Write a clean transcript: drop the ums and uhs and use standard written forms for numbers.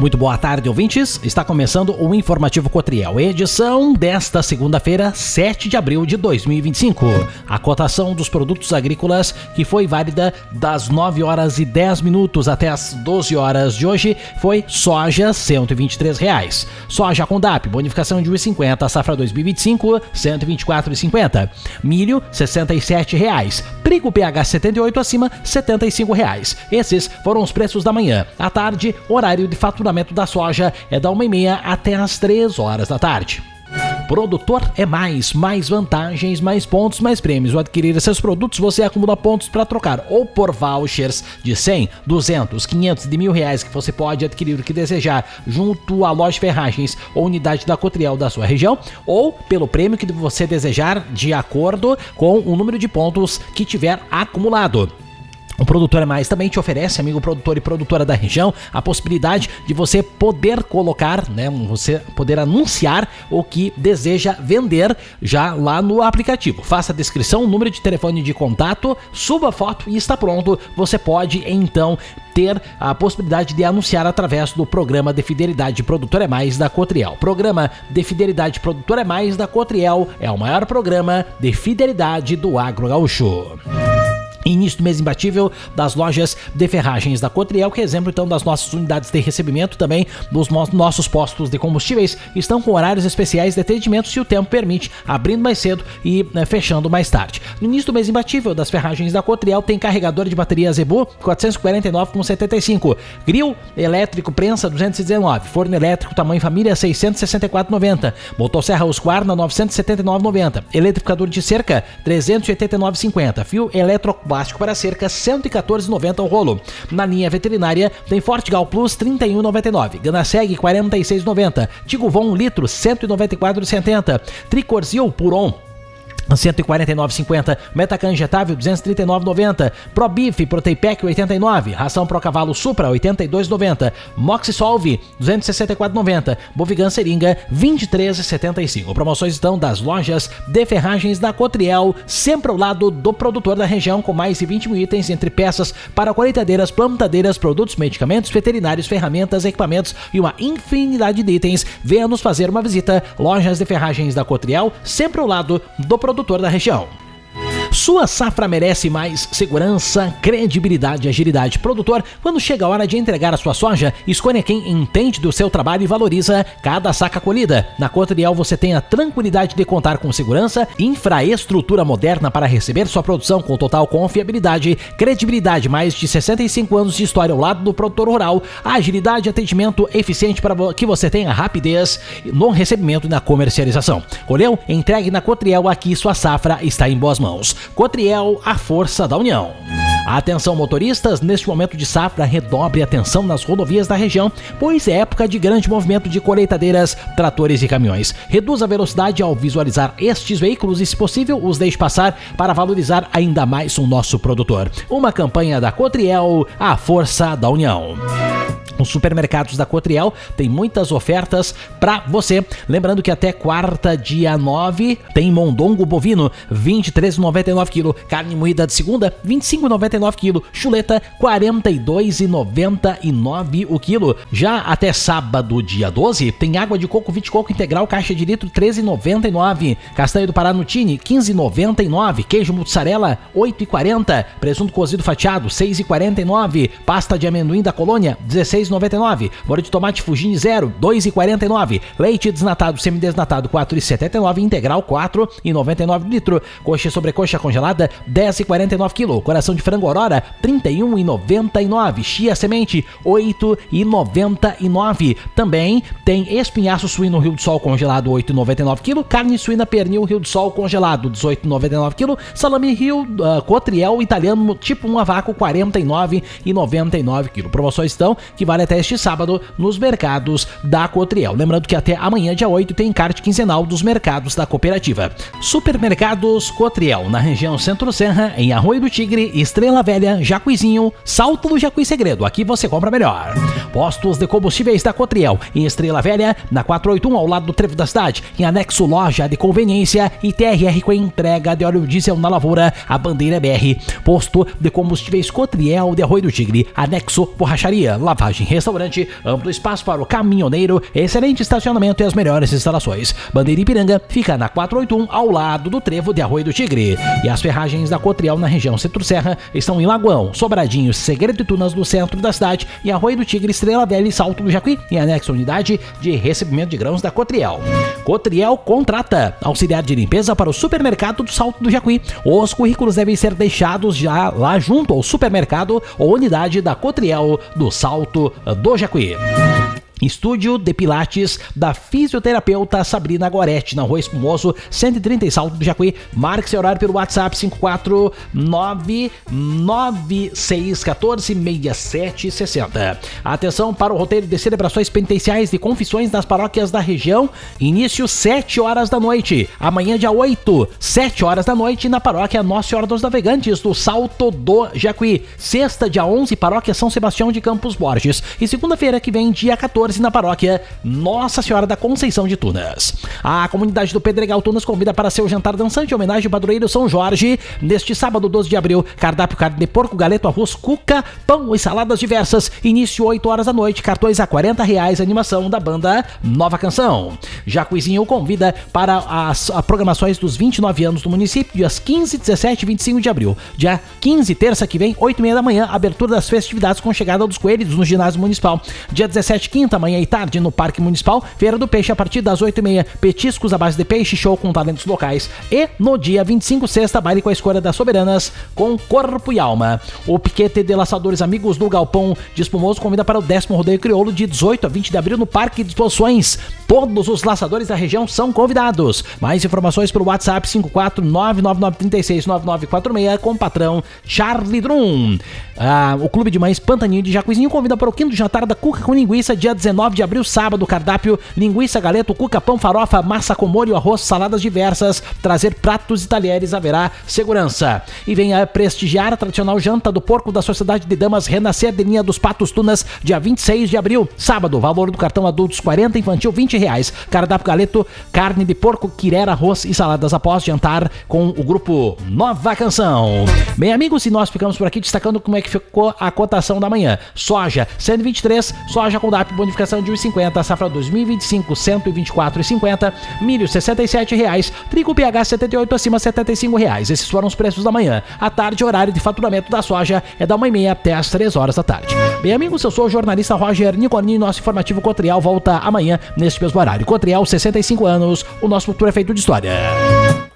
Muito boa tarde, ouvintes. Está começando o Informativo Cotriel, edição desta segunda-feira, 7 de abril de 2025. A cotação dos produtos agrícolas, que foi válida das 9 horas e 10 minutos até as 12 horas de hoje, foi soja, R$ 123. Soja com DAP, bonificação de R$ 1,50, safra 2025, R$ 124,50. Milho, R$ 67. Trigo PH 78 acima, R$ 75. Esses foram os preços da manhã. À tarde, horário de faturamento da soja é da 1h30 até as 3 horas da tarde. Produtor é mais vantagens, mais pontos, mais prêmios. Ao adquirir esses produtos, você acumula pontos para trocar ou por vouchers de 100, 200, 500 de R$1.000 que você pode adquirir o que desejar junto à loja de ferragens ou unidade da Cotriel da sua região, ou pelo prêmio que você desejar de acordo com o número de pontos que tiver acumulado. O Produtor é Mais também te oferece, amigo produtor e produtora da região, a possibilidade de você poder colocar, você poder anunciar o que deseja vender já lá no aplicativo. Faça a descrição, número de telefone de contato, suba a foto e está pronto. Você pode então ter a possibilidade de anunciar através do Programa de Fidelidade Produtor é Mais da Cotriel. Programa de Fidelidade Produtor é Mais da Cotriel é o maior programa de fidelidade do agro gaúcho. Início do mês imbatível das lojas de ferragens da Cotriel, que é exemplo então das nossas unidades de recebimento, também dos nossos postos de combustíveis, estão com horários especiais de atendimento, se o tempo permite, abrindo mais cedo e fechando mais tarde. No início do mês imbatível das ferragens da Cotriel tem carregador de bateria Zebu 449,75, grill elétrico prensa 219, forno elétrico tamanho família 664,90, motosserra Husqvarna 979,90, eletrificador de cerca 389,50, fio eletroplástico para cerca 114,90 o rolo. Na linha veterinária tem Fortigal Plus 31,99, Ganaseg 46,90, Tiguvon 1 litro 194,70, Tricorzil Puron 149,50, Metacan injetável 239,90, ProBif Proteipec 89, ração Pro Cavalo Supra 82,90, Moxisolve 264,90, Bovigan Seringa 23,75. Promoções estão das lojas de ferragens da Cotriel, sempre ao lado do produtor da região, com mais de 20 mil itens entre peças para colheitadeiras, plantadeiras, produtos, medicamentos, veterinários, ferramentas, equipamentos e uma infinidade de itens. Venha nos fazer uma visita. Lojas de ferragens da Cotriel, sempre ao lado do produtor da região. Sua safra merece mais segurança, credibilidade e agilidade. Produtor, quando chega a hora de entregar a sua soja, escolha quem entende do seu trabalho e valoriza cada saca colhida. Na Cotriel você tem a tranquilidade de contar com segurança e infraestrutura moderna para receber sua produção com total confiabilidade, credibilidade, mais de 65 anos de história ao lado do produtor rural, agilidade e atendimento eficiente para que você tenha rapidez no recebimento e na comercialização. Colheu? Entregue na Cotriel, aqui sua safra está em boas mãos. Cotriel, a força da união. Atenção motoristas, neste momento de safra, redobre a atenção nas rodovias da região, pois é época de grande movimento de colheitadeiras, tratores e caminhões. Reduza a velocidade ao visualizar estes veículos e, se possível, os deixe passar para valorizar ainda mais o nosso produtor. Uma campanha da Cotriel, a força da união. Os supermercados da Cotriel tem muitas ofertas para você. Lembrando que até quarta, dia 9, tem mondongo bovino, R$ 23,99 kg. Carne moída de segunda, R$ 25,99 kg. Chuleta, R$ 42,99 o quilo. Já até sábado, dia 12, tem água de coco Viticoco integral, caixa de litro, R$ 13,99. Castanha do Pará Nutini, R$ 15,99. Queijo mussarela, R$ 8,40. Presunto cozido fatiado, R$ 6,49. Pasta de amendoim da Colônia, R$ 16,99. Molho de tomate Fugini 0, R$ 2,49. Leite desnatado, semidesnatado, R$ 4,79. Integral, R$ 4,99 litro. Coxa e sobrecoxa congelada, R$ 10,49 kg. Coração de frango Aurora, R$ 31,99. Chia semente, R$ 8,99. Também tem espinhaço suíno Rio do Sol congelado, R$ 8,99 kg. Carne suína pernil Rio do Sol congelado, R$ 18,99 kg. Salame Rio Cotriel italiano tipo 1 a vácuo, R$ 49,99 kg. Promoções estão que vale até este sábado nos mercados da Cotriel. Lembrando que até amanhã, dia 8, tem encarte quinzenal dos mercados da cooperativa. Supermercados Cotriel, na região Centro-Serra, em Arroio do Tigre, Estrela Estrela Velha, Jacuizinho, Salto do Jacuí Segredo, aqui você compra melhor. Postos de combustíveis da Cotriel, em Estrela Velha, na 481 ao lado do trevo da cidade, em anexo loja de conveniência e TRR com entrega de óleo diesel na Lavoura, a Bandeira BR. Posto de combustíveis Cotriel de Arroio do Tigre, anexo borracharia, lavagem, restaurante, amplo espaço para o caminhoneiro, excelente estacionamento e as melhores instalações. Bandeira Ipiranga fica na 481 ao lado do trevo de Arroio do Tigre. E as ferragens da Cotriel na região Centro-Serra estão em Lagoão, Sobradinho, Segredo e Tunas no centro da cidade e Arroio do Tigre, Estrela Velha e Salto do Jacuí, em anexo à unidade de recebimento de grãos da Cotriel. Cotriel contrata auxiliar de limpeza para o supermercado do Salto do Jacuí. Os currículos devem ser deixados já lá junto ao supermercado ou unidade da Cotriel do Salto do Jacuí. Estúdio de Pilates da fisioterapeuta Sabrina Goretti, na Rua Espumoso, 130 em Salto do Jacuí. Marque seu horário pelo WhatsApp 54996146760. Atenção para o roteiro de celebrações penitenciais e confissões das paróquias da região. Início 7 horas da noite. Amanhã, dia 8, 7 horas da noite, na paróquia Nossa Senhora dos Navegantes, do Salto do Jacuí. Sexta, dia 11, paróquia São Sebastião de Campos Borges. E segunda-feira que vem, dia 14, na paróquia Nossa Senhora da Conceição de Tunas. A comunidade do Pedregal Tunas convida para seu jantar dançante em homenagem ao padroeiro São Jorge neste sábado 12 de abril. Cardápio: carne de porco, galeto, arroz, cuca, pão e saladas diversas. Início 8 horas da noite, cartões a R$40, animação da banda Nova Canção. Jacuizinho convida para as programações dos 29 anos do município, dias 15, 17 e 25 de abril. Dia 15, terça que vem, 8h30 da manhã, abertura das festividades com chegada dos coelhos no ginásio municipal. Dia 17, quinta, manhã e tarde, no Parque Municipal, Feira do Peixe a partir das 8h30, petiscos à base de peixe, show com talentos locais. E no dia 25, sexta, baile com a escolha das soberanas com corpo e alma. O piquete de laçadores amigos do Galpão de Espumoso convida para o 10º Rodeio Crioulo de 18 a 20 de abril no Parque de Exposições. Todos os laçadores da região são convidados. Mais informações pelo WhatsApp 54999369946 com o patrão Charlie Drum. O Clube de Mães Pantaninho de Jacuizinho convida para o quinto jantar da Cuca com linguiça, dia 19 de abril, sábado. Cardápio: linguiça, galeto, cuca, pão, farofa, massa com molho, arroz, saladas diversas. Trazer pratos e talheres, haverá segurança. E venha prestigiar a tradicional janta do porco da Sociedade de Damas Renascer de Linha dos Patos Tunas, dia 26 de abril, sábado. Valor do cartão adultos 40, infantil R$20. Cardápio: galeto, carne de porco, quirera, arroz e saladas após jantar com o grupo Nova Canção. Bem, amigos, e nós ficamos por aqui destacando como é que ficou a cotação da manhã. Soja 123, soja com DAP bonificação de 1,50, safra 2025 124,50, milho R$67, trigo PH 78 acima R$75. Esses foram os preços da manhã. À tarde, horário de faturamento da soja é da 1h30 até as 3 horas da tarde. Bem, amigos, eu sou o jornalista Roger Nicolini. Nosso informativo Cotriel volta amanhã neste mesmo horário. Cotriel, 65 anos, o nosso futuro é feito de história.